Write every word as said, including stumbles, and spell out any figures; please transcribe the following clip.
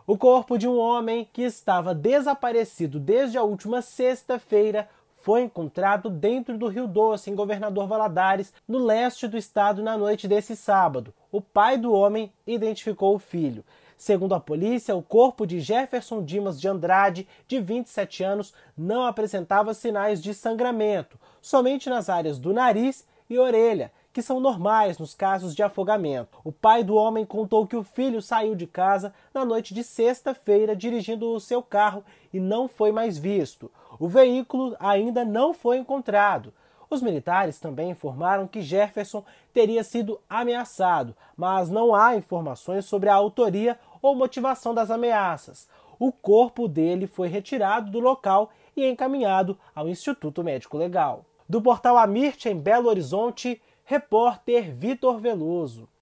O corpo de um homem que estava desaparecido desde a última sexta-feira foi encontrado dentro do Rio Doce, em Governador Valadares, no leste do estado, na noite desse sábado. O pai do homem identificou o filho. Segundo a polícia, o corpo de Jefferson Dimas de Andrade, de vinte e sete anos, não apresentava sinais de sangramento, somente nas áreas do nariz e orelha, que são normais nos casos de afogamento. O pai do homem contou que o filho saiu de casa na noite de sexta-feira dirigindo o seu carro e não foi mais visto. O veículo ainda não foi encontrado. Os militares também informaram que Jefferson teria sido ameaçado, mas não há informações sobre a autoria ou motivação das ameaças. O corpo dele foi retirado do local e encaminhado ao Instituto Médico Legal. Do portal Amirte, em Belo Horizonte, repórter Vitor Veloso.